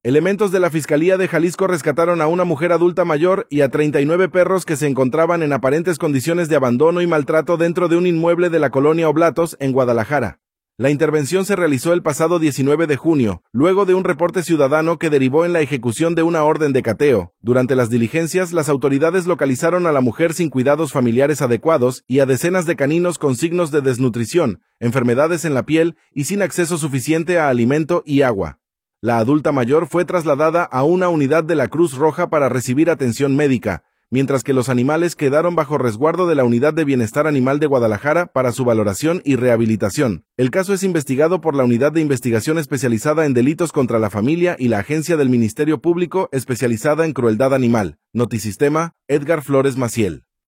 Elementos de la Fiscalía de Jalisco rescataron a una mujer adulta mayor y a 39 perros que se encontraban en aparentes condiciones de abandono y maltrato dentro de un inmueble de la colonia Oblatos, en Guadalajara. La intervención se realizó el pasado 19 de junio, luego de un reporte ciudadano que derivó en la ejecución de una orden de cateo. Durante las diligencias, las autoridades localizaron a la mujer sin cuidados familiares adecuados y a decenas de caninos con signos de desnutrición, enfermedades en la piel y sin acceso suficiente a alimento y agua. La adulta mayor fue trasladada a una unidad de la Cruz Roja para recibir atención médica, mientras que los animales quedaron bajo resguardo de la Unidad de Bienestar Animal de Guadalajara para su valoración y rehabilitación. El caso es investigado por la Unidad de Investigación Especializada en Delitos contra la Familia y la Agencia del Ministerio Público especializada en Crueldad Animal. Notisistema, Edgar Flores Maciel.